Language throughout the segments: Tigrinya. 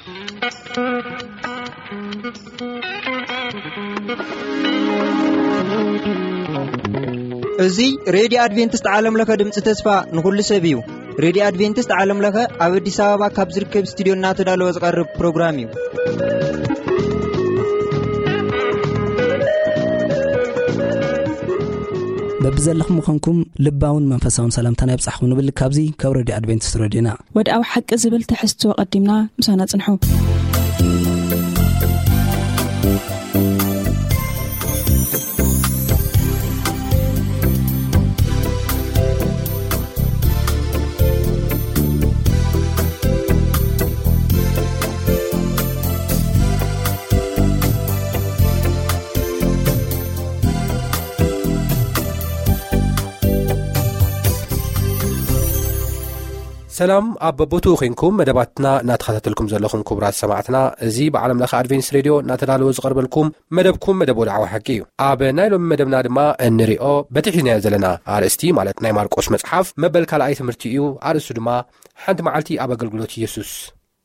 እዙይ ሬዲዮ አድቬንቲስት ዓለም ለከ ድምጽ ተስፋ ንኩሉ ሰብ እዩ። ሬዲዮ አድቬንቲስት ዓለም ለከ ኣብ አዲስ አበባ ካብ ዝርከብ ስቱዲዮ እናተዳለወ ዝቀርብ ፕሮግራም እዩ። በብዘለኹም ምኾንኩም ልባውን መንፈሳውን ሰላምታና ይብጻሕኩም ንብል ካብዚ ካብ ሬዲዮ አድቬንቲስት ሬዲዮና ወድኣዊ ሓቂ ዝብል ትሕዝቶ ቀዲምና ምሳና ጽንሑ። ሰላም አበቦቱ ኾንኩም መደባትና እናተኸታተልኩም ዘለኹም ክቡራት ሰማዕትና እዚ በዓለም ለኸ አድቬንቲስት ሬዲዮ እናተዳለወ ዝቀርበልኩም መደብኩም መደብ ወልዓዊ ሓቂ እዩ። ኣብ ናይ ሎሚ መደብና ድማ እንሪኦ በትሒዝናዮ ዘለና አርእስቲ ማለት ናይ ማርቆስ መጽሓፍ መበል ካልኣይ ትምህርቲ እዩ። አርእስቱ ድማ ሓንቲ መዓልቲ ኣብ ኣገልግሎት ኢየሱስ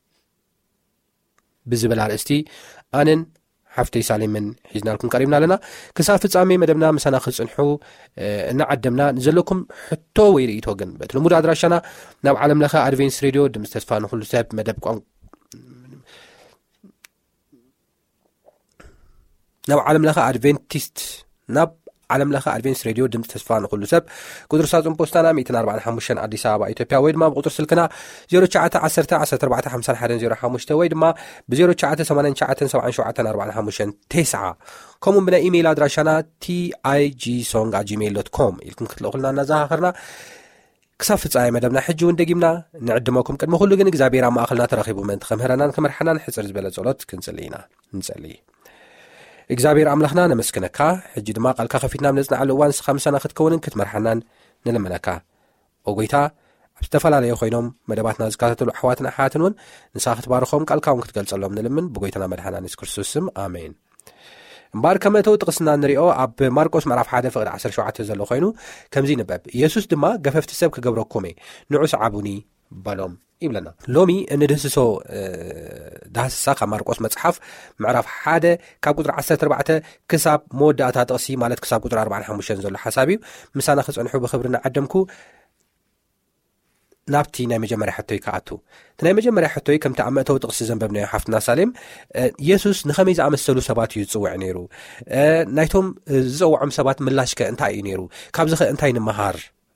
ብዝብል አርእስቲ ኣነን ሓፍተይ ሳሌምን ሒዝናልኩም ቀሪብና ኣለና። ክሳብ ፍጻሜ መደብና ምሳና ክጽንሑ እናዓደምና ንዘለኩም ሕቶ ወይ ርእይቶ ግን በቲ ልሙድ ኣድራሻና ናብ ዓለም ለኸ አድቬንቲስት ሬድዮ ድምፂ ተስፋ ንኹሉ ሰብ መደብ ናብ ዓለም ለኸ አድቬንቲስት ናብ ዓለም ለኸ አድቬንቲስት ሬድዮ ድምፂ ተስፋ ንኹሉ ሰብ ቁጥር ሳጥን ፖስታና 145 አዲስ አበባ ኢትዮጵያ ወይ ድማ ብቁጥር ስልክና 0910145105 ወይ ድማ ብ09897745 ከምኡ ብናይ ኢሜይል ኣድራሻና tig@gmail.com ኢልኩም ክትልእኹልና እናዘኻኽርና ክሳብ ፍጻሜ መደብና ሕጂ እውን ደጊምና ንዕድመኩም። ቅድሚ ኩሉ ግን እግዚኣብሔር ኣብ ማእኸልና ተረኺቡ መን ከምህረናን ከመርሐናን ሕፅር ዝበለ ጸሎት ክንጽልይና ንጸልይ። እግዚአብሔር አምላኽና ነመስክነካ ሕጂ ድማ ቃልካ ከፊትና ምንጽናዓለ እዋን ንስኻ ምሳና ክትከውንን ክትመርሐናን ንለመነካ ኦ ጐይታ ኣብ ዝተፈላለየ ኮይኖም መደባትና ዝካተተሉ ኣሕዋትን ኣሓትን እውን ንስኻ ክትባርኾም ቃልካ እውን ክትገልጸሎም ንልምን ብጐይታና መድሓና ኢየሱስ ክርስቶስ ስም ኣሜን። እምበር ከመተው ጥቕስና ንሪኦ ኣብ ማርቆስ ምዕራፍ 1 ፍቕዲ 17 ዘሎ ኮይኑ ከምዚ ንበብ ኢየሱስ ድማ ገፈፍቲ ሰብ ክገብረኩም ንዑ ሰዓቡኒ በሎም ይብለና። ሎሚ እንድህስሶ ዳህስሳ ካብ ማርቆስ መጽሓፍ ምዕራፍ 1 ካብ ቁጥሪ 14 ክሳብ መወዳእታ ጥቕሲ ማለት ክሳብ ቁጥሪ 45 ዘሎ ሓሳብ እዩ። ምሳና ክጸንሑ ብኽብሪ እናዓደምኩ ናብቲ ናይ መጀመርያ ሕቶይ ከኣቱ እቲ ናይ መጀመርያ ሕቶይ ከምቲ ኣብ መእተዊ ጥቕሲ ዘንበብናዮ ሓፍትና ሳሌም ኢየሱስ ንኸመይ ዝኣመሰሉ ሰባት እዩ ዝጽውዕ ነይሩ፣ ናይቶም ዝጸውዖም ሰባት ምላሽ ከ እንታይ እዩ ነይሩ፣ ካብዚ ኸ እንታይ ንምሃር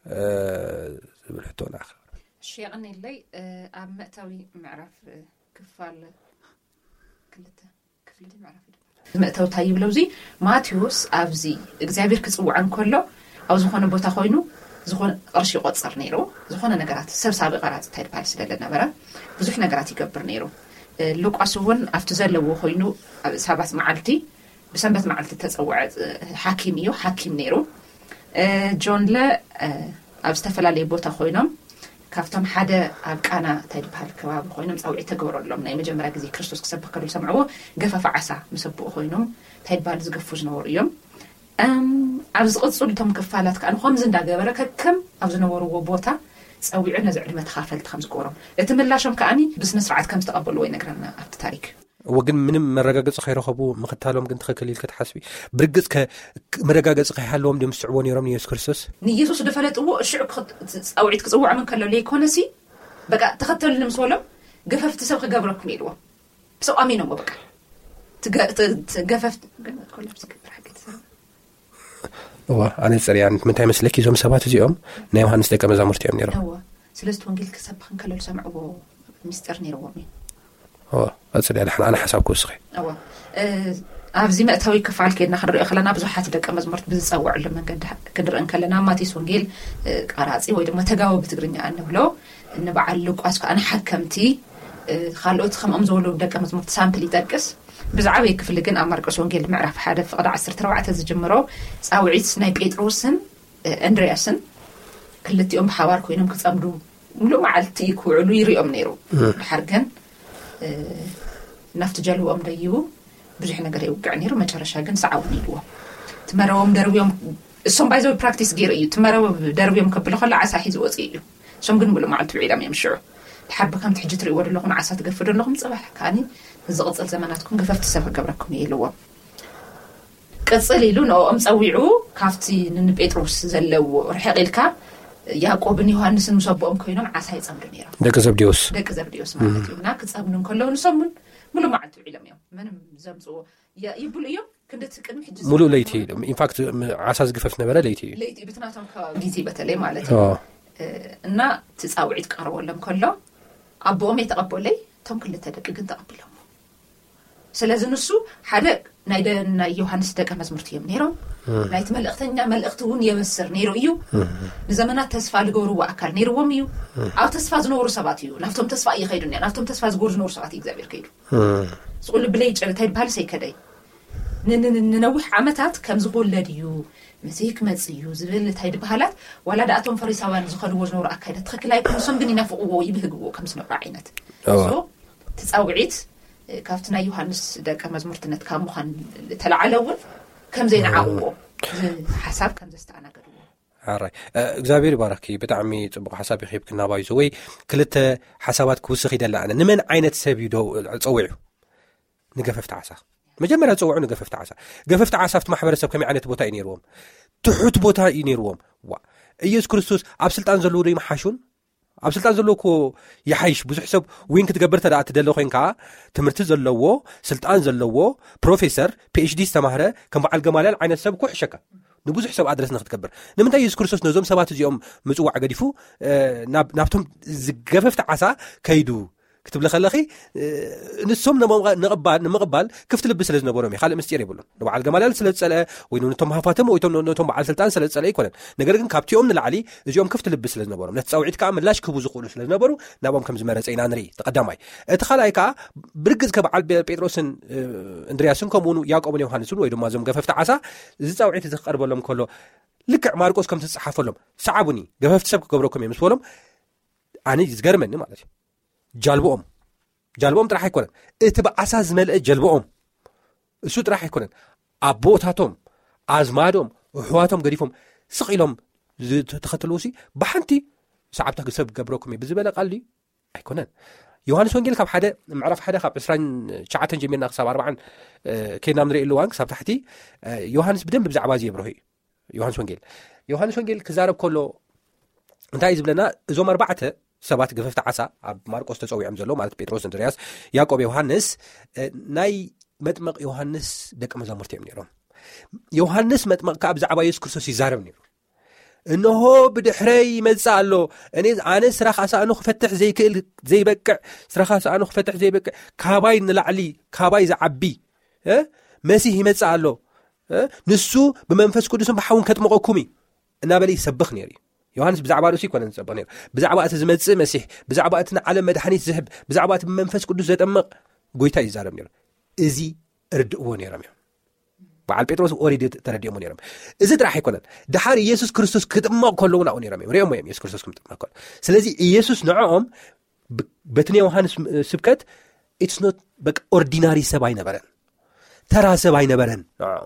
ዝብል ሕቶና شيئاً اللي مأتوي معرف كفال كلته كفلتي معرف مأتوي طيب لوزي ماتيوس أبزي إجابير كسبوا عن كله أو زخون بوتا خوينو زخون أرشي قصر نيرو زخون نجارات سب سابق قرات تاير بالس لنا برا بزح نجارات يكبر نيرو لوك أسوون أفتزل لو خوينو سبعة معلتي بسبعة معلتي تسوع حكيميو حكيم نيرو جون لا أبستفلا لي بوتا خوينو كافتم حدا أبقانا تايد بحال كواب خوينم صوعي تقبروا لهم ناي مجمرة جزي كريستوس كسبح كلو سمعوه قفف عسى مسبوق خوينم تايد بحال زقفوج نور يوم عبز قصوا لتهم كفالات كأنه خمس دا قبرة كم عبز نور وبوتا صوعي نزع لما تخافلت خمس قورم اتملاشهم كأني بس نسرعت كم تقبل وين نقرنا أبت تاريخ وجن من مرجعات خير خبو مختالهم كنت خكليل كتحسبي برجس كمرجعات خير حلهم دم سعوني رمني يسوع كريستوس نيسوس دفلت هو الشعب أو عيد كسوع من كله ليه كونسي بقى تختل المسولم جففت سبق جبرك ميلوا بس أمينه ما بقى تجففت كل بسك حاجة هو أنا سريع من تايم سلكي زوم سبات اليوم نايم هنسلك مزامرتي أمني رو هو سلست وانجيل كسبق كله سمعوا مستر نيرو مين أصل أنا حساب كوسخي. أبزي ما أتوي كفعل كنا خرّي خلنا بزحات دك مزمرت بزوع لما قدر إن كلنا ما تيسونجيل قراسي ويد ما تجاوب بتقرني عنه لو إن بعلق أسك أنا حكمتي خلوت خم أمزولو دك مزمرت سامبلي تركس بزعوي كيف اللي جن أمرك سونجيل معرف حدا فقد 10 تزجمرو ساوعيت سنايب بيتروسن أندرياسن كلتي حوار كوينهم كتأمرو ملو معلتي كوعلو يريهم نيرو حرقن نفط جلو أم ديو بزح نجري وقع نيرو ما ترى شاقن سعوني لوا تمروا مدربيهم الصوم بايزو براكتيس جيري تمروا دربيهم كبلو خلا عسى حيز وصيلو صوم جن بلو معلتو عيلام يمشوا تحب كم تحجي تريور لكم عسى تقفر لكم صباح كاني زغصل زماناتكم قففت السبب قبركم يلوا قصلي لو امصويعو كافتي نبيتروس زلو رحيقلكا يعقوب يوحنس مسبؤم كينوم عسى يصمد نيرا دك زبديوس معناتو هناك تصابن كلو نسمن ملو معتو علم يوم منم زمصو يا يبل يوم كنت قدم حج ملو ليتي ان فاكت عسى زقفف نبره ليتي بتناتهم كغيزي بتلي معناتو እና تصاوعت قرولم كله ابوم يتقبلي توم كل تدق ግን ተቀበለው ስለዚህ ንሱ ሓደ ናይ ዮሐንስ ደቀ መዝሙርት እዮም ነይሮም ናይት መልእክተኛ መልእክቱን የመስር ነይሩ እዩ ንዘመናት ተስፋ ልገብሩ አካል ነይሩዎም እዩ ኣብ ተስፋ ዝነበሩ ሰባት እዩ ናፍቶም ተስፋ ይኸይዱን ናፍቶም ተስፋ ዝገብሩ ዝነበሩ ሰባት እግዚአብሔር ከይዱ ዝቁል ብለይ ጨርታይ ባል ሰይከደይ ንነውሕ ዓመታት ከም ዝወለድ እዩ مسيك مصيو زبل تايد بحالات ولا داتهم فريساوان زخلوا زنور اكايد تخكلاي كنسم غني نافقو يبهغو كم سنو عينت سو تصاوعيت كافتنا يوحنس دقه مزمرتነት كم خان تلعلون كم زين عاقو حساب كم زستعناقدو عراي እግዚአብሔር ይባርክ በጣም ጽቡቅ ሐሳብ ይخيبكና ባይዞ ወይ ክልተ ሐሳባት ኩስኺ ይደላና ንመን አይነት ሰብ ይደው ጸውዑ ንገፈፍታ ዓሳ መጀመሪያ ጸውዑ ንገፈፍታ ዓሳ ገፈፍታ ዓሳፍት ማህበረሰብ ከመይ አይነት ቦታ ይነርዎም ትሑት ቦታ ይነርዎም ዋ ኢየሱስ ክርስቶስ ኣብ ስልጣን ዘለዎ ደይ መሓሹን ኣብ ስልጣን ዘለዎኮ ይሓይሽ ብዙሕ ሰብ ወይን ክትገበር ተዳ ትደለ ኮይንካ ትምህርቲ ዘለዎ ስልጣን ዘለዎ ፕሮፌሰር PhD ዝተማህረ ከም በዓል ገማልያል ዓይነት ሰብ ኩሕሸካ ንብዙሕ ሰብ ኣድረስ ንክትከበር ንምንታይ ኢየሱስ ክርስቶስ ነዞም ሰባት እዚኦም ምጽዋዕ ገዲፉ ናብቶም ዝገፈፍታ ዓሳ ከይዱ كتب لخلخي نسوم نمقبال كفت لبس لازم نبورهم يخالق مستير يقولون نبع الجمال سلت سلا وينو نتوم هفاتهم وينو بعد سلطان سلت سلا يكونن نقدر كابتيوم من العلي يجيهم كفت لبس لازم نبورهم نتساوعد كامل لاش كبوز قولوا لازم نبورو نبهم كم زمرة عينا نري تقدماي تخلى كا بركز كبعل بيتروسن اندرياسون كمونو يعقوب يوحنسون ويدو ما زم جففت عسى تساوعد تقرب لهم كله لك ماركوس كم تصحف لهم صعبوني جففت سبك قبركم يمسولهم أنا يزجرمني ما أدري جالبهم راح يكون اتبع اساس ملء جلبهم السود راح يكون ابوتاتهم ازمادهم وحواتهم قريفهم سقيلهم تختلوسي بحنتي صعبتك سب قبركم بزبله قال لي ايكونن يوحنس وانجيل كاب حدا معرف حدا خاب 20 شعاتن جميلنا حساب 40 كينا منري اللوان حساب تحتي يوحنس بدم بزعبا زي بروهي يوحنس وانجيل كزارب كله انتاي زبلنا زوم 4 ሰባት ገፈፍታ ዓሳ ኣብ ማርቆስ ተጸውዖም ዘሎ ማለት ጴጥሮስ እንድርያስ ያዕቆብ ዮሐንስ ናይ መጥምቅ ዮሐንስ ደቀ መዛሙርት እዮም ነይሮም ዮሐንስ መጥምቅ ካብ ዛዕባ ኢየሱስ ክርስቶስ ይዛረብ ነይሩ እነሆ ብድሕረይ ይመጽእ ኣሎ ኣነ ስራኽ ኣሳእኑ ክፈትሕ ዘይክእል ዘይበቅዕ ስራኽ ኣሳእኑ ክፈትሕ ዘይበቅዕ ካባይ ንላዕሊ ካባይ ዝዓቢ መሲህ ይመጽእ ኣሎ ንሱ ብመንፈስ ቅዱስን ብሓውን ከጥምቀኩም እናበለ ይሰብኽ ነይሩ ዮሐንስ بزعبا روسي كون نصبنير بزعبا اتزمص مسيح بزعبا اتنا عالم مدحنيت زهب بزعبا منفس قدوس زطمق غويتا يزارم نير ازي اردو نيرم بعد بيتروس اوريدي ترديمو نيرم ازي راح يكون دحار يسوع كريستوس كطمق كلونا نيرم ريم يسوع كريستوس كطمق كل ስለዚህ ኢየሱስ ነዓም በትኔ ዮሐንስ ስብከት it's not በቃ ኦርዲናሪ ሰብ አይነበረን ተራ ሰብ አይነበረን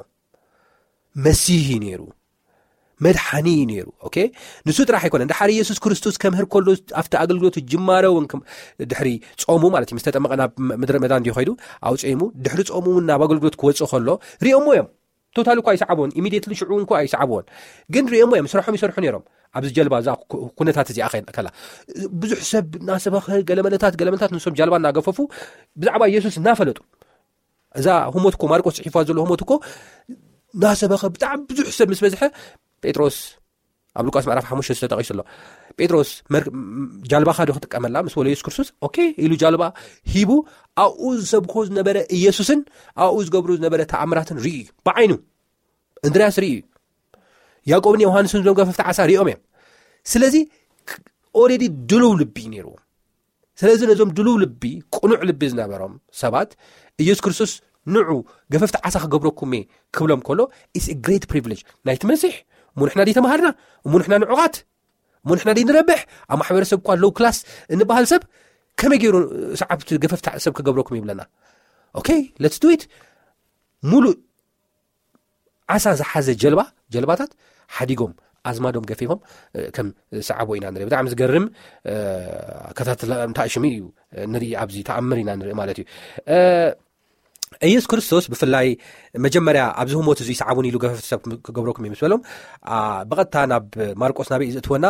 መሲህ ነይሩ መድሓኒ ነይሩ ኦኬ ንሱ ጥራሕ ይኮነ እንድሓር ኢየሱስ ክርስቶስ ከምህር ኮሎ ኣፍተ ኣገልግሎት ጅማረው ድሕሪ ጾሙ ማለት ምስተጠመቀና ምድረ መዳን ዲኸይዱ ኣውጽሙ ድሕሪ ጾሙና ኣገልግሎት ክወጽእ ኮሎ ሪኦሞ እዮም ቶታሊ ኳይ ሰዓቦን ኢሚዲየትሊ ሽዑን ኳይ ሰዓቦን ግን ሪኦሞ እዮም ስራሖም ይሰርሑ ነይሮም ኣብዚ ጀልባ ዛ ኩነታት እዚ ኣኸን ከላ ብዙሕ ሰብ ናሰበኸ ገለመለታት ንሶም ጀልባ እናገፈፉ ብዛዕባ ኢየሱስ እናፈለጡ እዛ ሁሞትኮ ማርቆስ ጽሒፋ ዘሎ ሁሞትኮ ናሰበኸ ብጣዕሚ ብዙሕ ሰብ ምስ በዝሐ ጴጥሮስ ኣብ ሉቃስ ምዕራፍ 5 ተጠቂሱ ኣሎ ጴጥሮስ ጃልባ ካዶ ከተቀመላ ምስ ወለ ኢየሱስ ክርስቶስ ኦኬ ኢሉ ጃልባ ሂቡ ኣኡዝ ሰብኮ ዝነበረ ኢየሱስን ኣኡዝ ገብሩ ዝነበረ ተኣምራትን ርኢ በዓይኑ እንድርያስ ርኢ ያዕቆብን ዮሐንስን ዞም ገፈፍታ ዓሳ ሪኦም እዮም ስለዚ ኦሬዲ ድሉው ልቢ ነይሩ ስለዚ ነዞም ድሉው ልቢ ቁኑዕ ልቢ ዝነበሮም ሰባት ኢየሱስ ክርስቶስ ንዑ ገፈፍታ ዓሳ ክገብረኩም ክብሎም ከሎ ኢትስ አ ግሬት ፕሪቪሌጅ ናይት መሲሕ منحنا دي تمهرنا ومنحنا نعقات منحنا دي نربح أما حوار سب قال لو كلاس إن بهال سب كم يجيرون صعبت قففت سب كجبركم يبلنا أوكي let's do it مولو عسى زحزة جلباتات حديقهم ኣዝማዶም ገፊፎም ከም ሰዓቦ ኢና ንርኢ ብጣዕሚ ዝገርም ከታተል እንታሽሚ እዩ ንርኢ ኣብዚ ተኣምር ኢና ንርኢ ማለት እዩ ኢየሱስ ክርስቶስ ብፍላይ መጀመርያ ኣብዚ ህሞት እዚ ሰዓቡን ኢሉ ገፈፍቲ ሰብ ክገብረኩም ይመስሎም ብቐጥታ ናብ ማርቆስ ናብይ ዝእትወና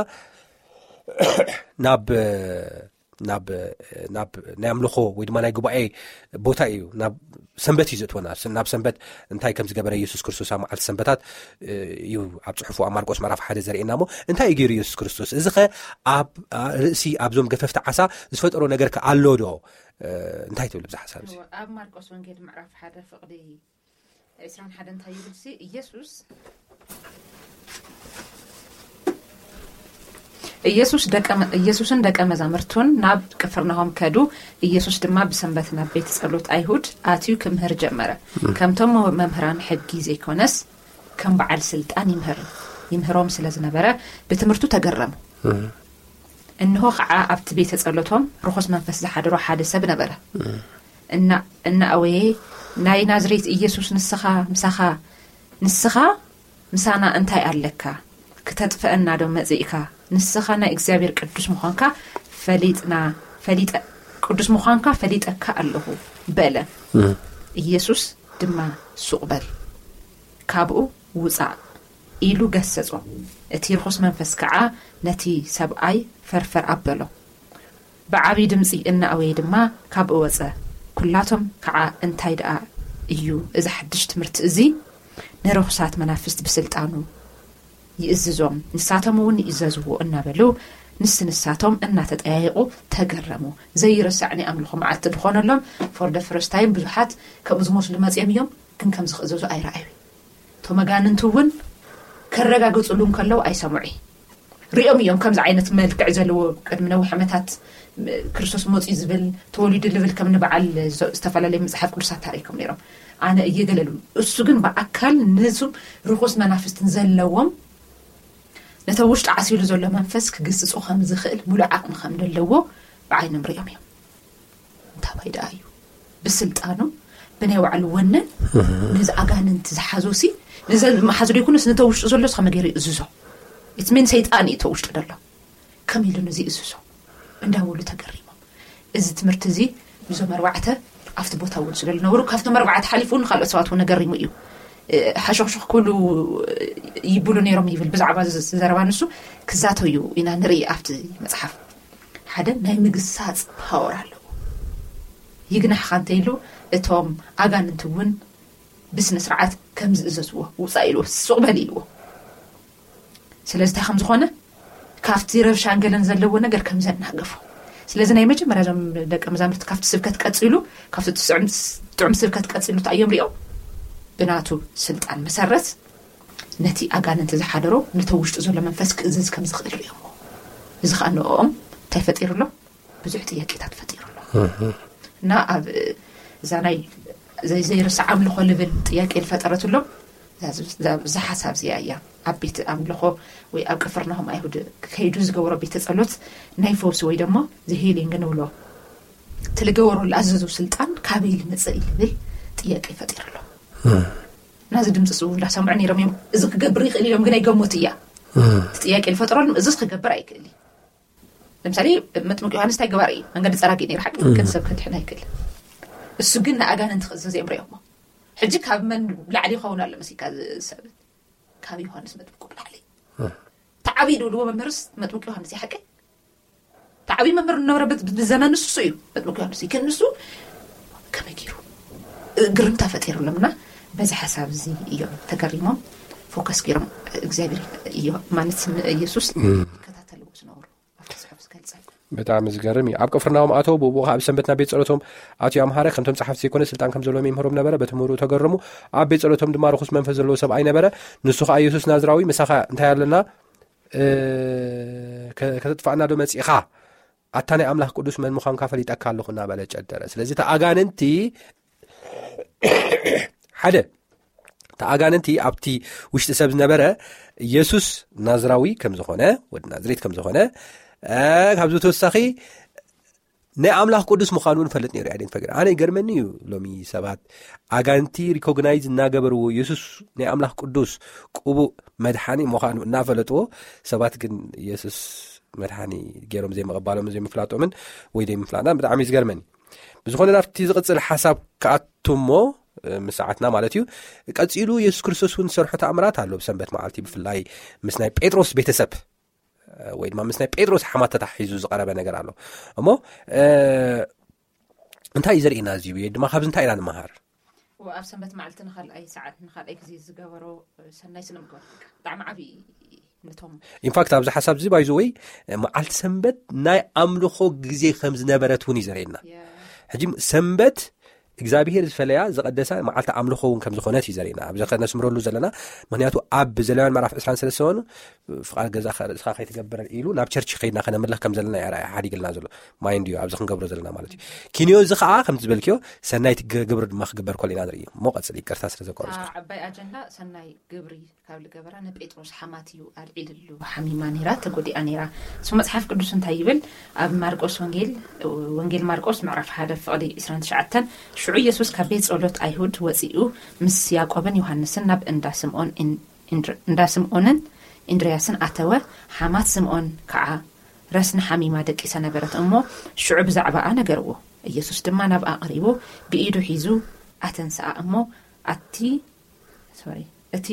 ናብ ናይ ኣምልኾ ወይ ድማ ናይ ጉባኤ ቦታ እዩ ናብ ሰንበት እዩ ዝእትወና ናብ ሰንበት እንታይ ከም ዝገበረ ኢየሱስ ክርስቶስ ኣብ መዓልቲ ሰንበታት እዩ ኣብ ፅሑፉ ኣብ ማርቆስ ምዕራፍ 1 ዘርእየና ሞ እንታይ እዩ ገይሩ ኢየሱስ ክርስቶስ እዚ ኸ ኣብ ርእሲ ኣብዞም ገፈፍቲ ዓሳ ዝፈጠሮ ነገር ኣሎ ዶ እንታይ ትብል ብዛ ሓሳብ እዚ ኣብ ማርቆስ ወንጌል ምዕራፍ 1 ፍቕዲ 21 እንታይ ይብል ሲ ኢየሱስን ደቀ መዛሙርቱን ናብ ቅፍርናሆም ከዱ ኢየሱስ ድማ ብሰንበት ናብ ቤት ጸሎት ኣይሁድ ኣትዩ ክምህር ጀመረ ከምቶም መምህራን ሕጊ ዘይኮነስ ከም በዓል ስልጣን ይምህሮም ስለ ዝነበረ ብትምህርቱ ተገረሙ እንሆ ከዓ ኣብቲ ቤት ጸሎቶም ርኹስ መንፈስ ዝሓደሮ ሓደ ሰብ ነበረ እና ኣወየ ናይ ናዝሬት ኢየሱስ ንስኻ ምሳና እንታይ ኣለካ ከተጥፈአና ዶ መጽኢካ ንስኻ ናይ እግዚአብሔር ቅዱስ ምዃንካ ቅዱስ ምዃንካ ፈሊጠካ ኣለሁ በለ ኢየሱስ ድማ ሱቕበል ካብኡ ውፃእ ኢሉ ገሰጾ እቲ ርኹስ መንፈስ ከዓ ነቲ ሰብኣይ ፈርፈር ኣበሎ ብዓቢ ድምፂ እናኣወየ ድማ ካብኡ ወፀ ኩላቶም ከዓ እንታይ ደኣ እዩ እዚ ሓድሽ ትምህርቲ እዚ ንርኹሳት መናፍስት ብስልጣኑ ይእዝዞም ንሳቶም እውን ይእዘዝዎ እናበሉ ንስንሳቶም እናተጠያይቁ ተገረሙ ዘይረሳዕኒ ኣምልኾ መዓልቲ ድኾነሎም for the first time ብዙሓት ከም ዝመስሉ መፅኦም እዮም ግን ከም ዝኽእዘዙ ኣይረኣዩ ቶም መጋንንቱ እውን ከረጋግጹሉን ከለው ኣይሰምዑ ሪኦም እዮም ከምዚ ዓይነት መልክዕ ዘለዎ ቅድሚ ነዊሕ ዓመታት ክርስቶስ ሞፂ ዝብል ተወሊዱ ልብል ከም ንበዓል ዝተፈላለዩ መጽሓፍ ቅዱሳት ታሪኮም ነይሮም ኣነ እየገለሉ እሱ ግን በኣካል ንዙም ርኹስ መናፍስትን ዘለዎም ነተውሽጥ ዓሲሉ ዘሎ መንፈስ ክግስጾ ከም ዝኽእል ሙሉእ ዓቕሚ ከም ዘለዎ ብዓይኖም ሪኦም እዮም እንታይ ደኣ እዩ ብስልጣኑ ብናይ ባዕሉ ወነን ነዚ ኣጋንንት ዝሓዞሲ ነዚ ማሓዝዶ ይኩንስ ነተውሽጡ ዘሎ ከም ገይሩ ይእዝዞ it means ሰይጣን እዩ ተውሽጡ ዘሎ ከም ኢሉ ነዚ ይእዝዞ እንዳወሉ ተገሪሞም እዚ ትምህርቲ እዚ ብዞም 4 ኣብቲ ቦታ እውን ስለዝነበሩ ካብቶም 4 ሓሊፉን ካልኦት ሰባት እውን ነገሪሙ እዩ ሓሽኽሽኽ ኩሉ ይብሉ ነይሮም ይብል ብዛዕባ ዘረባ ንሱ ክዛተዩ ኢና ንርኢ ኣብቲ መጽሓፍ ሓደ ናይ ምግሳጽ ፓወር ኣለዎ ይግናሕ ካንተ ኢሉ እቶም ኣጋንንት እውን ብስነ ስርዓት ከም ዝእዘዝዎ ውፃእ ኢልዎ ሱቕበል ኢልዎ ስለዚ እንታይ ከም ዝኾነ ካብቲ ረብሻን ገለን ዘለዎ ነገር ከም ዘናገፉ ስለዚ ናይ መጀመርያ ዞም ደቀ መዛሙርት ካብቲ ስብከት ቀፂሉ ካብቲ ጥዑም ስብከት ቀፂሉ ታዮም ሪኦም ብናቱ ስልጣን መሰረት ነቲ ኣጋንንት ዝሓደሮ ነተውሽጡ ዘሎ መንፈስ ክእዝዝ ከም ዝኽእል እዮም እዚ ኸኣነኦም እንታይ ፈጢሩሎ ብዙሕ ጥያቄታት ፈጢሩሎ እና ኣብ ዛናይ ዘይርሳዕ ኣምልኾ ልብል ጥያቄ ዝፈጠረትሎም ዛ ሓሳብ እዚኣ እያ ኣብ ቤት ኣምልኾ ወይ ኣብ ቅፍርናሆም ኣይሁድ ከይዱ ዝገበሮ ቤተ ጸሎት ናይ ፈውሲ ወይ ድማ ዝሂሊንግ ንብሎ ትልገበሮ ዝኣዘዙ ስልጣን ካበይ ልመፅእ ልብል ጥያቄ ፈጢሩሎ ናዚ ድምፂ ስው እንዳሰምዑ ነይሮም እዮም እዚ ክገብር ይኽእል እዮም ግን ኣይገሞት እያ ጥያቄ ዝፈጥሮሎም እዚ ክገብር ኣይክእል ለምሳሌ መጥምቅ ዮሃንስ እንታይ ገባር እዩ መንገዲ ፀራጊ ነይሩ ሓቂ ግን ሰብ ከድሕና ኣይክእል እሱ ግን ንኣጋንንት ክእዘዝ እዮም ሪኦም ሕጂ ካብ መን ላዕሊ ይኸውን ኣሎ መሲካ ሰብ ካብ ዮሃንስ መጥምቁ ብላዕሊ ተዓቢ ድብልዎ መምህርስ መጥምቅ ዮሃንስ እዩ ሓቂ ተዓቢ መምህር ዝነበረበት ብዘመን ንሱ እዩ መጥምቅ ዮሃንስ እዩ ግን ንሱ ከመይ ገይሩ ግርምታ ፈጢሩሎምና በዚ ሓሳብ እዚ እዮም ተገሪሞም ፎከስ ገይሮም እግዚኣብሔር እዩ ማለት ኢየሱስ ከታተልዎ ዝነበሩ ኣብቲ ጽሑፍ ዝገልጸል በጣም ዝገርም እዩ ኣብ ቅፍርናሆም ኣተው ብኡ ኣብ ሰንበትና ቤት ጸሎቶም ኣትዩ ኣምሃረ ከምቶም ጸሓፍቲ ዘይኮነ ስልጣን ከም ዘለዎም ይምህሮም ነበረ በትምህሩ ተገረሙ ኣብ ቤት ጸሎቶም ድማ ርኹስ መንፈስ ዘለዎ ሰብ ኣይነበረ ንሱ ከዓ ኢየሱስ ናዝራዊ ምሳኻ እንታይ ኣለና ከተጥፋእና ዶ መጽኢኻ ኣታ ናይ ኣምላኽ ቅዱስ መን ምዃንካ ፈሊጠካ ኣለኹ እናበለ ጨደረ ስለዚ ተኣጋንንቲ ሓደ ተኣጋንንቲ ኣብቲ ውሽጢ ሰብ ዝነበረ ኢየሱስ ናዝራዊ ከም ዝኾነ ወዲ ናዝሬት ከም ዝኾነ ካብዚ ተወሳኺ ናይ ኣምላኽ ቅዱስ ምዃኑ ንፈልጥ ነይሩ እየ ፈቅድ ኣነ ይገርመኒ እዩ ሎሚ ሰባት ኣጋንቲ ሪኮግናይዝ እናገበርዎ ኢየሱስ ናይ ኣምላኽ ቅዱስ ቅቡእ መድሓኒ ምዃኑ እናፈለጥዎ ሰባት ግን ኢየሱስ መድሓኒ ገይሮም ዘይመቐባሎም ዘይምፍላጦምን ወይ ዘይምፍላጥና ብጣዕሚ ዝገርመኒ ብዝኾነ ናብቲ ዝቕፅል ሓሳብ ከኣቱሞ ምስዓትና ማለት እዩ ቀፂሉ ኢየሱስ ክርስቶስ እውን ዝሰርሖ ተኣምራት ኣሎ ብሰንበት መዓልቲ ብፍላይ ምስ ናይ ጴጥሮስ ቤተሰብ ወይ ድማ ምስ ናይ ጴጥሮስ ሓማት ተታሒዙ ዝቐረበ ነገር ኣሎ እሞ እንታይ ዘርእና እዚ ድማ ካብዚ እንታይ ኢና ንመሃር ኣብ ሰንበት መዓልቲ ንኻልኣይ ሰዓት ንኻልኣይ ግዜ ዝገበሮ ሰናይ ስነ ምግባር ብጣዕሚ ዓብዪ ነቶም ኢንፋክት ኣብዚ ሓሳብ እዚ ባይዞ ወይ መዓልቲ ሰንበት ናይ ኣምልኾ ግዜ ከም ዝነበረት እውን እዩ ዘርእየና ሕጂ ሰንበት እግዚኣብሔር ዝፈለያ ዝቐደሳ መዓልቲ ኣምልኾ እውን ከም ዝኾነት እዩ ዘርእየና ኣብዚ ከነስምረሉ ዘለና ምክንያቱ ኣብ ዘሌዋውያን ምዕራፍ 23 ሆኑ ፍቓድ ገዛ እስኻ ከይትገብር ኢሉ ናብ ቸርች ከይድና ከነምልኽ ከም ዘለና ሓዲግልና ዘሎ ማይንድ እዩ ኣብዚ ክንገብሮ ዘለና ማለት እዩ ኪንዮ እዚ ከዓ ከም ዝበልክዮ ሰናይ ግብሪ ድማ ክግበር ኮል ኢና ንርኢ ሞ ቀፅሊ ይቅርታ ስለ ዘቆረፅኩ ዓባይ ኣጀንዳ ሰናይ ግብሪ ካብ ዝገበራ ንጴጥሮስ ሓማት እዩ ኣልዒልሉ ሓሚማ ነይራ ተጎዲኣ ነይራ እሱ መፅሓፍ ቅዱስ እንታይ ይብል ኣብ ማርቆስ ወንጌል ማርቆስ ምዕራፍ 1 ፍቕዲ 29 ሽዑ ኢየሱስ ካብ ቤት ጸሎት ኣይሁድ ወፂኡ ምስ ያዕቆብን ዮሐንስን ናብ እንዳ ስምዖንን ኢንድርያስን ኣተወ ሓማት ስምዖን ከዓ ረስኒ ሓሚማ ደቂሳ ነበረት እሞ ሽዑ ብዛዕባኣ ነገርዎ ኢየሱስ ድማ ናብኣ ቀሪቡ ብኢዱ ሒዙ ኣተንስኣ እሞ እቲ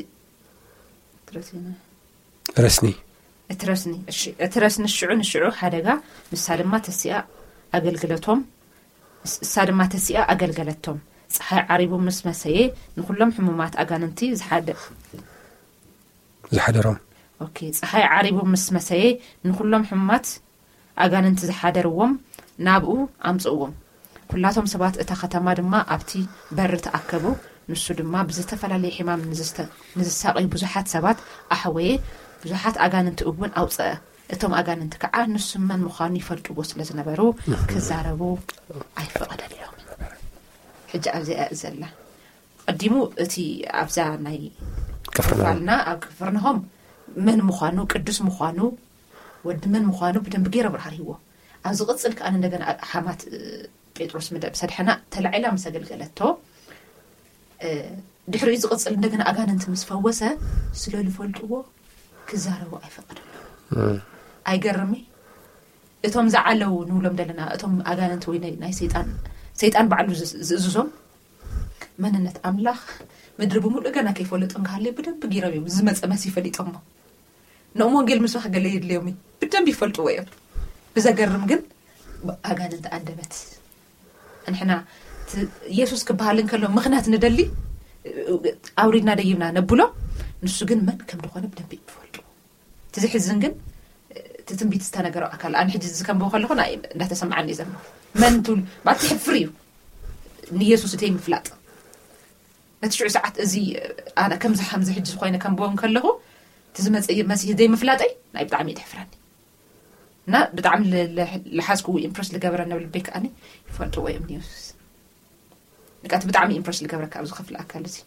ረስኒ ሽዑ ሓደጋ ምሳ ድማ ተሲኣ ኣገልገለቶም ፀሓይ ዓሪቡ ምስ መሰየ ንኩሎም ሕሙማት ኣጋንንቲ ዝሓደሮም ፀሓይ ዓሪቡ ምስ መሰየ ንኩሎም ሕሙማት ኣጋንንቲ ዝሓደርዎም ናብኡ ኣምፅእዎም ኩላቶም ሰባት እታ ከተማ ድማ ኣብቲ በሪ ተኣከቡ ንሱ ድማ ብዝተፈላለየ ሕማም ንዝሳቀዩ ብዙሓት ሰባት ኣሕወየ ብዙሓት ኣጋንንቲ እውን ኣውፅአ እቶም ኣጋንንቲ ከዓ ንሱ መን ምዃኑ ይፈልጥዎ ስለ ዝነበሩ ክዛረቡ ኣይፈቐደልዮም ሕጂ ኣብዚኣ ዘላ ቀዲሙ እቲ ኣብዛ ናይ ከፍርናልና ኣብ ከፍርናሆም መን ምዃኑ ቅዱስ ምዃኑ ወዲ መን ምዃኑ ብደንብ ገይሮም ብርሃርይዎ ኣብዚ ቅፅል ከዓ እንደገና ሓማት ጴጥሮስ መደብ ሰድሐና ተላዒላ ምስ ኣገልገለቶ ድሕሪ ዝቅፅል እንደገና ኣጋንንቲ ምስ ፈወሰ ስለዝፈልጥዎ ክዛረቡ ኣይፈቐደልዮም ኣይገርሚ እቶም ዝዓለው ንብሎም ደለና እቶም ኣጋንንቲ ወይ ናይ ሰይጣን ባዕሉ ዝእዝዞም መንነት ኣምላኽ ምድሪ ብምሉእ ገና ከይፈለጦም ካሃለይ ብደንብ ገይሮም እዮም ዝመፀ መሲ ይፈሊጦሞ ንኦም ወንጌል ምስ ገለ የድልዮም ብደንብ ይፈልጥዎ እዮም ብዘገርም ግን ኣጋንንቲ ኣንደበት ንሕና ኢየሱስ ክበሃል እንከሎ ምኽንያት ንደሊ ኣውሪድና ደይብና ነብሎ ንሱ ግን መን ከም ዝኾነ ብደንብ ይፈልጡ ትዝሕዝን ግን ትንቢት ዝተነገረው ኣካል ኣነ ሕጂ ዝከንብዎ ከለኹ እንዳተሰማዓኒ እዩ ዘሎ መን ትብል ባቲ ሕፍር እዩ ንኢየሱስ እተይ ምፍላጥ ነቲ ሽዑ ሰዓት እዚ ኣነ ከምዚ ሕጂ ዝኾይነ ከንብዎም ከለኹ ትዝመፅእ መሲሕ ዘይ ምፍላጠይ ናይ ብጣዕሚ ትሕፍራኒ እና ብጣዕሚ ለሓዝኩ ኢምፕረስ ዝገበረና ብልበይ ከኣኒ ይፈልጥዎ እዮም ንኢየሱስ ንቃት ብጣዕሚ ኢምፕረስ ዝገበረካ ኣብ ዝኸፍል ኣካል እዚ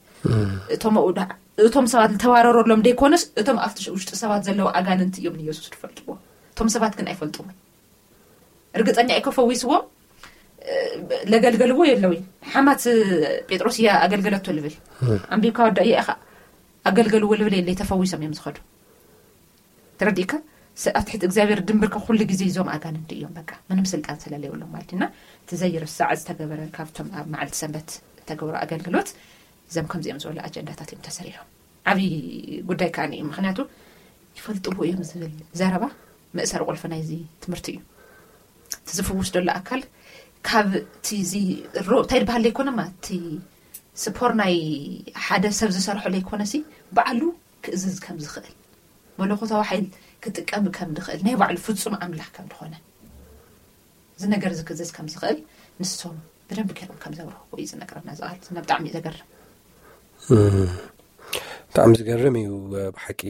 እቶም ሰባት ዝተዋረረሎም ደይኮነስ እቶም ኣብቲ ውሽጢ ሰባት ዘለዉ ኣጋንንቲ እዮም ንኢየሱስ ትፈልጥዎ እቶም ሰባት ግን ኣይፈልጡም እርግጠኛ ኣይከፈዊስዎም ለገልገልዎ የለዊ ሓማት ጴጥሮስ እያ ኣገልገለቶ ልብል ኣንቢብካ ወዳ እያ ኢኻ ኣገልገልዎ ልብል የለ ተፈዊሶም እዮም ዝኸዱ ትረዲእካ ኣብ ትሕቲ እግዚኣብሔር ድንብርካ ኩሉ ግዜ እዞም ኣጋንንቲ እዮም በቃ ምንም ስልጣን ስለለየብሎም ማለት ኢና ትዘይርሳዕ ዝተገበረ ካብቶም ኣብ መዓልቲ ሰንበት ተገብሮ ኣገልግሎት እዞም ከምዚኦም ዝበሉ ኣጀንዳታት እዮም ተሰሪሖም ዓብዪ ጉዳይ ከኣኒ እዩ ምክንያቱ ይፈልጥዎ እዮም ዝብል ዘረባ ምእሰር ቁልፊ ናይዚ ትምህርቲ እዩ ትዝፍውስ ደሎ ኣካል ካብቲ እዚ እንታይ ድበሃል ዘይኮነማ እቲ ስፖር ናይ ሓደ ሰብ ዝሰርሖ ዘይኮነሲ ባዕሉ ክእዝዝ ከም ዝኽእል መለኮታዊ ሓይል ክጥቀም ከም ዝኽእል ናይ ባዕሉ ፍጹም ኣምላኽ ከም ዝኾነ እዚ ነገር ዝክእዝዝ ከም ዝኽእል ንሶም ብደንብ ገይሮም ከም ዘብርህዎ እዩ ዝነገረና ዝቓል ዝና ብጣዕሚ እዩ ዘገርም ብጣዕሚ ዝገርም እዩ ብሓቂ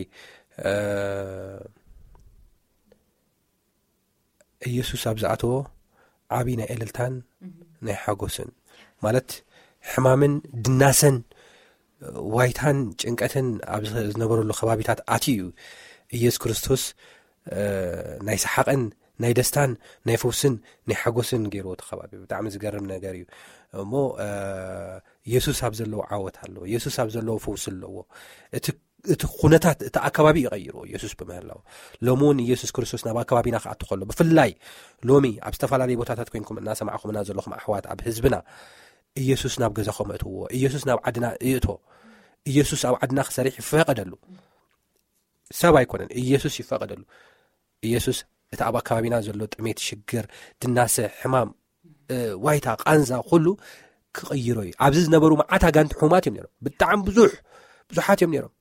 ኢየሱስ ኣብ ዝኣተዎ ዓብዪ ናይ ዕልልታን ናይ ሓጎስን ማለት ሕማምን ድናሰን ዋይታን ጭንቀትን ኣብ ዝነበረሉ ከባቢታት ኣትዩ ኢየሱስ ክርስቶስ ናይ ሰሓቕን ናይ ደስታን ናይ ፈውስን ናይ ሓጎስን ገይርዎ ተኸባቢ ብጣዕሚ ዝገርም ነገር እዩ እሞ ኢየሱስ ኣብ ዘለዎ ዓወት ኣለዎ ኢየሱስ ኣብ ዘለዎ ፈውስ ኣለዎ እቲ ኩነታት እቲ ኣከባቢ ይቀይርዎ ኢየሱስ ብምህላው ሎሚ እውን ኢየሱስ ክርስቶስ ናብ ኣከባቢና ክኣቱ ከሎ ብፍላይ ሎሚ ኣብ ዝተፈላለዩ ቦታታት ኮይንኩም እናሰማዕኹምና ዘለኹም ኣሕዋት ኣብ ህዝብና ኢየሱስ ናብ ገዛኹም እትዎ ኢየሱስ ናብ ዓድና እእቶ ኢየሱስ ኣብ ዓድና ክሰርሕ ይፈቀደሉ ሰብ ኣይኮነን ኢየሱስ ይፈቀደሉ ኢየሱስ እቲ ኣብ ኣከባቢና ዘሎ ጥሜት ሽግር ድናሰ ሕማም ዋይታ ቃንዛ ኩሉ ክቀይሮ እዩ ኣብዚ ዝነበሩ መዓት ኣጋንንቲ ሕማት እዮም ነይሮም ብጣዕሚ ብዙሓት እዮም ነይሮም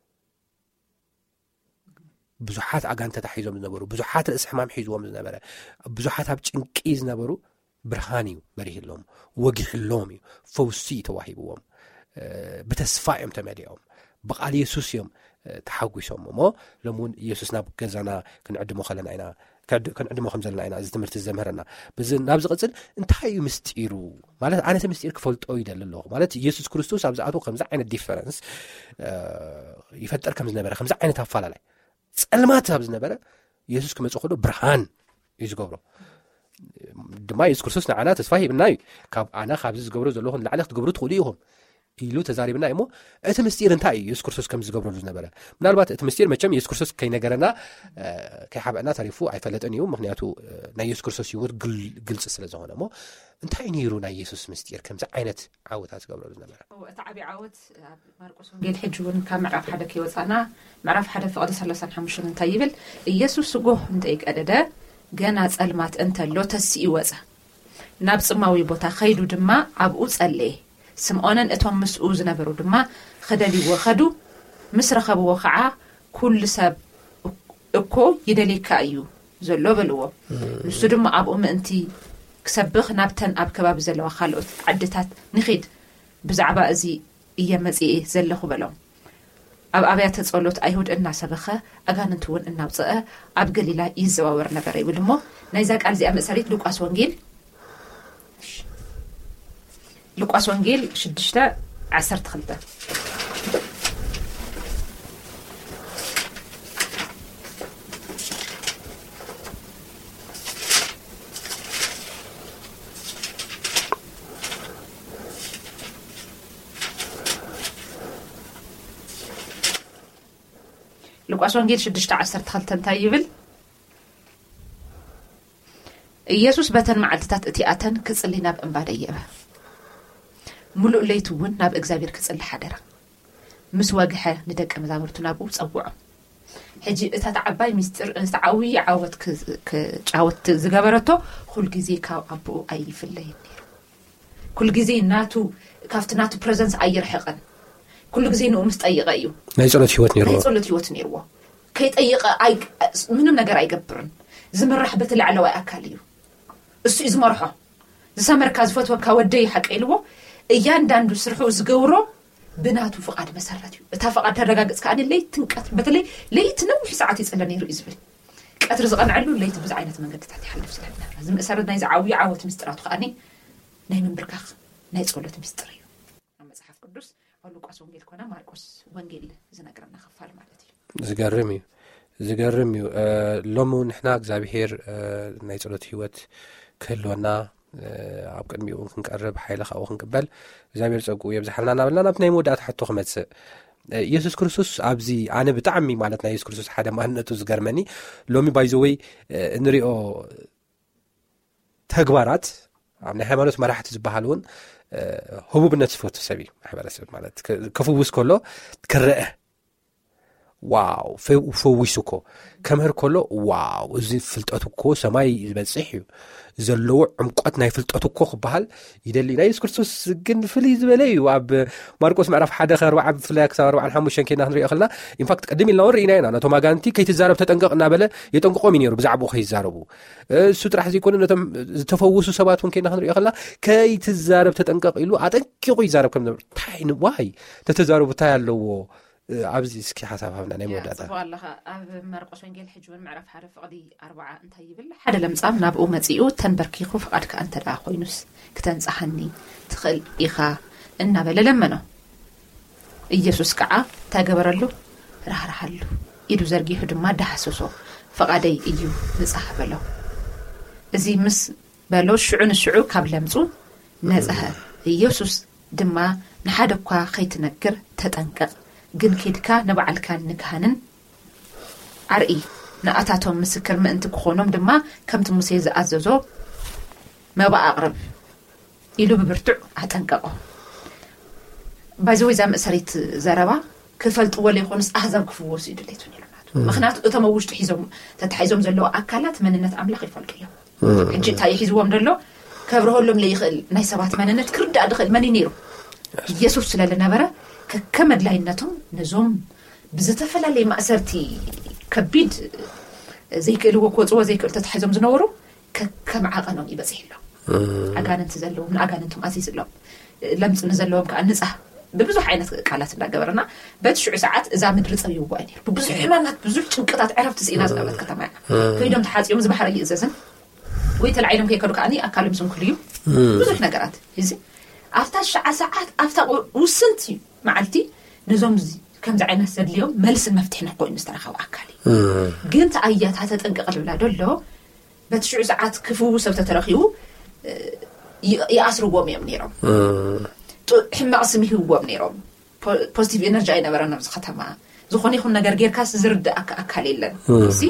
ብዙሓት ኣጋንንቲ ተታሒዞም ዝነበሩ ብዙሓት ርእሲ ሕማም ሒዝዎም ዝነበረ ብዙሓት ኣብ ጭንቂ ዝነበሩ ብርሃን እዩ በሪህሎም ወጊሕሎም እዩ ፈውሲ ተዋሂብዎም ብተስፋ እዮም ተመሊኦም ብቃል ኢየሱስ እዮም ተሓጒሶም እሞ ሎሚ እውን ኢየሱስ ናብ ገዛና ክንዕድሞ ከለና ኢና ክንዕድሞ ከም ዘለና ኢና እዚ ትምህርቲ ዘምህረና ብዚ ናብ ዝቕፅል እንታይ እዩ ምስጢሩ ማለት ኣነተ ምስጢር ክፈልጦ ይደሊ ኣለኹ ማለት ኢየሱስ ክርስቶስ ኣብ ዝኣቱ ከምዚ ዓይነት ዲፈረንስ ይፈጠር ከም ዝነበረ ከምዚ ዓይነት ኣፈላላይ ጸልማት ኣብ ዝነበረ ኢየሱስ ክመጽእ ከሎ ብርሃን እዩ ዝገብሮ ድማ ኢየሱስ ክርስቶስ ንዓና ተስፋ ሂብና እዩ ካብ ኣና ካብዚ ዝገብሮ ዘለኹ ንላዕሊ ክትገብሩ ትኽእሉ ኢኹም ኢሉ ተዛሪብና እሞ እቲ ምስጢር እንታይ እዩ ኢየሱስ ክርስቶስ ከም ዝገብረሉ ዝነበረ ምናልባት እቲ ምስጢር መቸም ኢየሱስ ክርስቶስ ከይነገረና ከይሓበአና ተሪፉ ኣይፈለጥን እዩ ምክንያቱ ናይ ኢየሱስ ክርስቶስ ህይወት ግልጽ ስለ ዝኾነ እሞ እንታይ ነይሩ ናይ ኢየሱስ ምስጢር ከምዚ ዓይነት ዓወታት ዝገብረሉ ዝነበረ እቲ ዓብይ ዓወት ኣብ ማርቆስ ወንጌል ሕጂ እውን ካብ ምዕራፍ 1 ከይወፃና ምዕራፍ 1 ፍቕዲ 35 እንታይ ይብል ኢየሱስ ጎህ እንተይቀደደ ገና ጸልማት እንተሎ ተስኢ ወፀ ናብ ጽማዊ ቦታ ኸይዱ ድማ ኣብኡ ጸለየ ስምዖንን እቶም ምስኡ ዝነበሩ ድማ ኸደልይዎ ኸዱ ምስ ረኸብዎ ከዓ ኩሉ ሰብ እኮ ይደሊካ እዩ ዘሎ በልዎ ንሱ ድማ ኣብኡ ምእንቲ ክሰብኽ ናብተን ኣብ ከባቢ ዘለዋ ካልኦት ዓድታት ንኺድ ብዛዕባ እዚ እየመጽእ ዘለኹ በሎም ኣብ ኣብያተ ጸሎት ኣይሁድ እናሰበኸ ኣጋንንት እውን እናውፅአ ኣብ ገሊላ ይዘዋወር ነበር ይብል እሞ ናይዛ ቃል እዚኣ መሰረት ሉቃስ ወንጌል 6:12 ሉቃስ ወንጌል 6:12 እንታይ ይብል ኢየሱስ በተን መዓልትታት እቲኣተን ክጽሊ ናብ እምባ ደየበ ሙሉእ ለይቲ እውን ናብ እግዚአብሔር ክጽሊ ሓደረ ምስ ወግሐ ንደቀ መዛሙርቱ ናብኡ ጸውዖ ሕጂ እታ ዓባይ ምስጢር ዝተዓውይ ዓወት ክጫወት ዝገበረቶ ኩል ግዜ ካብ ኣቦኡ ኣይፍለይን ነይሩ ኩል ግዜ ናቱ ካፍቲ ናቱ ፕሬዘንስ ኣይርሕቕን ኩል ግዜ ንኡ ምስ ጠይቀ እዩ ናይ ጸሎት ህይወት ነይርዎ ከይጠይቀ ምንም ነገር ኣይገብርን ዝምራሕ በተላዕለዋይ ኣካል እዩ እሱ ዝመርሖ ዝሰመርካ ዝፈትወካ ወደይ ሓቀይልዎ እያንዳንዱ ስርሑ ዝገብሮ ብናቱ ፍቃድ መሰረት እዩ እታ ፍቃድ ተረጋግጽ ካኒ ለይ ትንቀት በተለይ ለይት ነው ሰዓት ይጸለ ነይሩ ይዝብል ቀትር ዝቀንዐሉ ለይት ብዙ ዓይነት መንገድታት ይحلف ስለና እዚ መሰረት ናይ ዝዓዊ ዓወት ምስጥራቱ ካኒ ናይ መንብርካኽ ናይ ጸሎት ምስጥር እዩ መጽሐፍ ቅዱስ ሉቃስ ወንጌል ኮና ማርቆስ ወንጌል ዝነገረና ክፋል ማለት እዩ ዝገርም እዩ ሎሙ ንሕና እግዚአብሔር ናይ ጸሎት ህይወት ክህልወና ኣብ ቅድሚኡ ክንቀርብ ሓይለ ካው ክንቅበል እግዚአብሔር ጸጉ የብዝሓልና ናብልና ናብ ናይ መወዳእታ ሕቶ ክመጽእ ኢየሱስ ክርስቶስ ኣብዚ ኣነ ብጣዕሚ ማለት ናይ ኢየሱስ ክርስቶስ ሓደ ማንነቱ ዝገርመኒ ሎሚ ባይዘወይ እንሪኦ ተግባራት ኣብ ናይ ሃይማኖት መራሕቲ ዝበሃሉን ህቡብነት ዝፈቱ ሰብ ማሕበረሰብ ማለት ከፍውስ ከሎ ክረአ ዋው ፈዊሱኮ ከመህር ከሎ ዋው እዚ ፍልጠቱኮ ሰማይ ዝበጽሕ እዩ ዘለዎ ዕምቆት ናይ ፍልጠቱኮ ክበሃል ይደሊ ናይ ኢየሱስ ክርስቶስ ግን ፍልይ ዝበለ እዩ ኣብ ማርቆስ ምዕራፍ 1:4 ብፍላይ ክሳብ 45 ከይና ክንሪኦ ከለና ኢንፋክት ቀድም ኢልና ወሪና ኢና ነቶም ኣጋንንቲ ከይትዛረብ ተጠንቀቕ እናበለ የጠንቀቆም ነይሩ ብዛዕባ ከይዛረቡ እሱ ጥራሕ ዘይኮነ ነቶም ዝተፈውሱ ሰባት ውን ከይና ክንሪኦ ከለና ከይትዛረብ ተጠንቀቕ ኢሉ ኣጠንቂቑ ይዛረብ ከም ነበር ታይን ዋይ ተተዛረቡ ታይ ኣለዎ ኣብዚ እስኪ ሓሳብ ሃብና ናይ መወዳእታ والله ኣብ ማርቆስ ወንጌል ሕጅውን ምዕራፍ 1:4 እንታይ ይብል ሓደ ለምጻም ናብኡ መጺኡ ተንበርኪኹ ፍቃድካ አንተ ዳ ኮይኑስ ክተንጻሐኒ ትኽእል ኢኻ እናበለ ለመኖ ኢየሱስ ከዓ ተገበረሉ ራህራሃሉ ኢዱ ዘርጊሑ ድማ ዳሐሰሶ ፍቃደይ እዩ ንጻሕ በለው እዚ ምስ በሎ ሽዑ ንሽዑ ካብ ለምጹ ነጽሐ ኢየሱስ ድማ ንሓደ እኳ ከይትነግር ተጠንቀቕ ግን ከድካ ንበዓልካ ንካህንን አርኢ ንኣታቶም ምስክር ምእንቲ ክኾኖም ድማ ከምቲ ሙሴ ዝኣዘዞ መባእ ኣቕርብ ኢሉ ብብርቱዕ ኣጠንቀቆ ባይዘወይ ዛምእሰሪት ዘረባ ክፈልጥዎ ለይኾንስ ኣሕዛብ ክፍወሱ ይድሌቱ ነይሩና ምክንያቱ እቶም ውሽጢ ሒዞም ተታሒዞም ዘለዎ ኣካላት መንነት ኣምላኽ ይፈልጡ እዮም ሕጂ እንታይ ሒዝዎም ደሎ ከብረሆሎም ለይኽእል ናይ ሰባት መንነት ክርዳእ ድኽእል መን ነይሩ ኢየሱስ ስለለነበረ ከመድላይነቶም ነዞም ብዝተፈላለየ ማእሰርቲ ከቢድ ዘይክእልዎ ክወፅዎ ዘይክእል ተታሒዞም ዝነበሩ ከመዓቐኖም ይበፅሕሎም ኣጋንንት ዘለዎም ንኣጋንንቶም ኣሲስሎም ለምጽ ንዘለዎም ከዓ ንጻህ ببزح عينات قالات እንዳገበረና በትሽዑ ሰዓት እዛ ምድሪ ጸብይዋ ነይሩ ብዙሕ ሕማማት ብዙሕ ጭንቀታት ዕረፍት ሲና ዝነበረት ከተማ ከይዶም ተሓጽዮም ዝባህረ ይእዘዝን ወይ ተልዓይሎም ከይከዱ ከኣኒ ኣካሎም ዝንክልዩ ብዙሕ ነገራት እዚ ኣፍታ ሸዓ ሰዓት ኣፍታ ውስንቲ መዓልቲ ነዞም ከምዚ ዓይነት ዘድልዮም መልስን መፍትሕን ኮይኑ ዝተረኸቡ ኣካሊ ግን ተኣያታ ተጠንቀቕ ልብላ ደሎ በትሽዑ ሰዓት ክፉው ሰብ ተተረኺቡ ይኣስርዎም እዮም ነይሮም ሕማቕ ስም ይህዎም ነይሮም ፖዚቲቭ ኤነርጂ ኣይነበረን ኣብዚ ከተማ ዝኾነ ይኹን ነገር ጌርካስ ዝርዳእ ኣካል የለን እዚ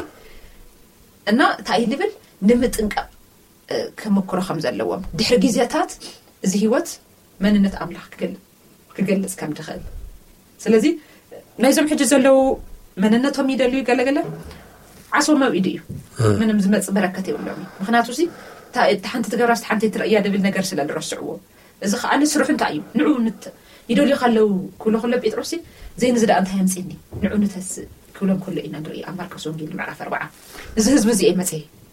እና እንታይ ልብል ንምጥንቃቕ ከምክሮ ከም ዘለዎም ድሕሪ ግዜታት እዚ ህይወት መንነት ኣምላኽ ክገልጽ ከም ድኽእል ስለዚ ናይዞም ሕጂ ዘለው መንነቶም ይደልዩ ገለገለ ዓሶ መውኢድ እዩ ምንም ዝመጽእ በረከት የብሎም ምክንያቱ እዚ ሓንቲ ትገብራስ ሓንቲ ትረእያ ደብል ነገር ስለዝረስዕዎ እዚ ኸኣነ ስሩሕ እንታይ እዩ ንዑ ይደልዩ ካለው ኩሉ ጴጥሮስ ዘይን ዝዳ እንታይ የምጽኒ ንዑ ንተስ ኩሎም ኩሉ ኢና ንርኢ ኣብ ማርቆስ ወንጌል ምዕራፍ 4 እዚ ህዝቢ እዚ መጽ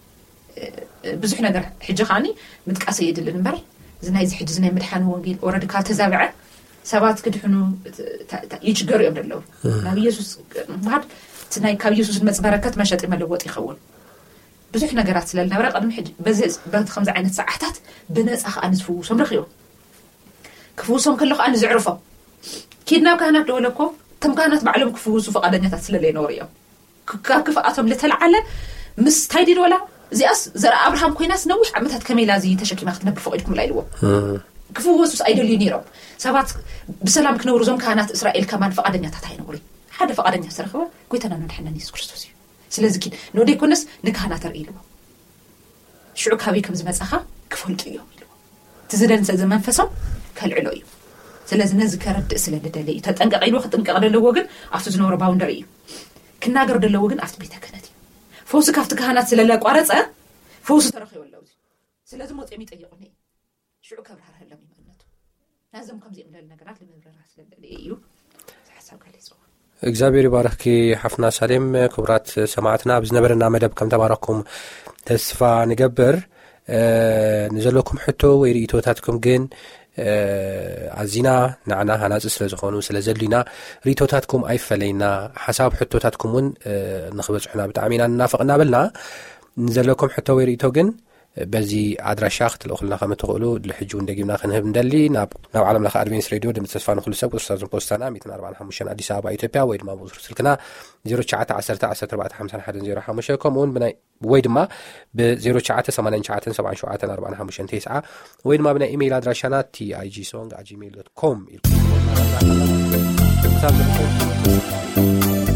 ብዙሕ ነገር ሕጂ ኸኣኒ ምጥቃስ የድልን እምበር እዚ ናይ ሕጂ ናይ መድሓኒ ወንጌል ኦረዲ ካብ ተዛብዐ ሰባት ክድሕኑ ይችገሩ እዮም ደለው ናብ ኢየሱስ ማድ ናይ ካብ ኢየሱስ መጽ በረከት መሸጢ መለወጥ ይኸውን ብዙሕ ነገራት ስለልነበረ ቀድሚ ሕጂ በዚ ከምዚ ዓይነት ሰዓታት ብነጻ ኸኣኒ ዝፍውሶም ረኺቦም ክፍውሶም ከለኹ ኣነ ዝዕርፎም ኪድናብ ካህናት ደወለኮ ተም ካህናት ባዕሎም ክፍውሱ ፈቃደኛታት ስለለይነበሩ እዮም ክፍኣቶም ለተለዓለ ምስ ታይዲድ ወላ እዚኣስ ዘረአ ኣብርሃም ኮይናስ ነዊሕ ዓመታት ከመይላ እዚ ተሸኪማ ክትነብር ፈቂድኩም ኢልዎ ክፍውሱስ ኣይደልዩ ነይሮም ሰባት ብሰላም ክነብሩ ዞም ካህናት እስራኤል ከማን ፈቃደኛታት ኣይነበሩ ሓደ ፈቃደኛ ዝተረኸበ ጎይታና መድሓኒና ኢየሱስ ክርስቶስ እዩ ስለዚ ግን ንወደ ይኮነስ ንካህናት ኣርኢልዎ ሽዑ ካበይ ከም ዝመጻኻ ክፈልጡ እዮም ኢልዎ ትዝደንሰ ዘመንፈሶም ከልዕሎ እዩ ስለዚ ነዚ ከረድእ ስለልደለ እዩ ተጠንቀቕ ኢልዎ ክጥንቀቕ ደለዎ ግን ኣብቲ ዝነበረ ባውንደሪ እዩ ክናገር ደለዎ ግን ኣብቲ ቤተ ክህነት እዩ ፈውሲ ካብቲ ካህናት ስለለቋረፀ ፈውሲ ተረኺበለው ስለዚ ሞፅኦም ይጠይቁኒ ሽዑ ከብርሃርህሎም ይመነቱ ናዞም ከምዚኦም ለለ ነገራት ለመብረራ ስለልደለ እዩ ሓሳብ ገሊጹ እግዚአብሔር ይባርክኪ ሓፍና ሳሌም ክብራት ሰማዕትና ብዝነበረና መደብ ከም ተባረኩም ተስፋ ንገብር ንዘለኩም ሕቶ ወይ ርእቶታትኩም ግን ኣዚና ንዓና ሃናጽ ስለ ዝኾኑ ስለ ዘሉና ርእቶታትኩም ኣይፈለይና ሓሳብ ሕቶታትኩም እውን ንኽበጽሑና ብጣዕሚ ኢና እናፈቕና በልና ንዘለኩም ሕቶ ወይ ርእቶ ግን በዚ ኣድራሻ ክትልእኹልና ከም እትኽእሉ ልሕጂ እውን ደጊምና ክንህብ እንደሊ ናብ ዓለም ለኸ ኣድቬንስ ሬድዮ ድምፂ ተስፋ ንኹሉ ሰብ ቁፅሪ ፖስታና 145 ኣዲስ ኣበባ ኢትዮጵያ ወይ ድማ ብቁፅሪ ስልክና 0910145105 ከምኡውን ወይ ድማ ብ09897745 ወይ ድማ ብናይ ኢሜይል ኣድራሻና tig@gmail.com ኢልኩም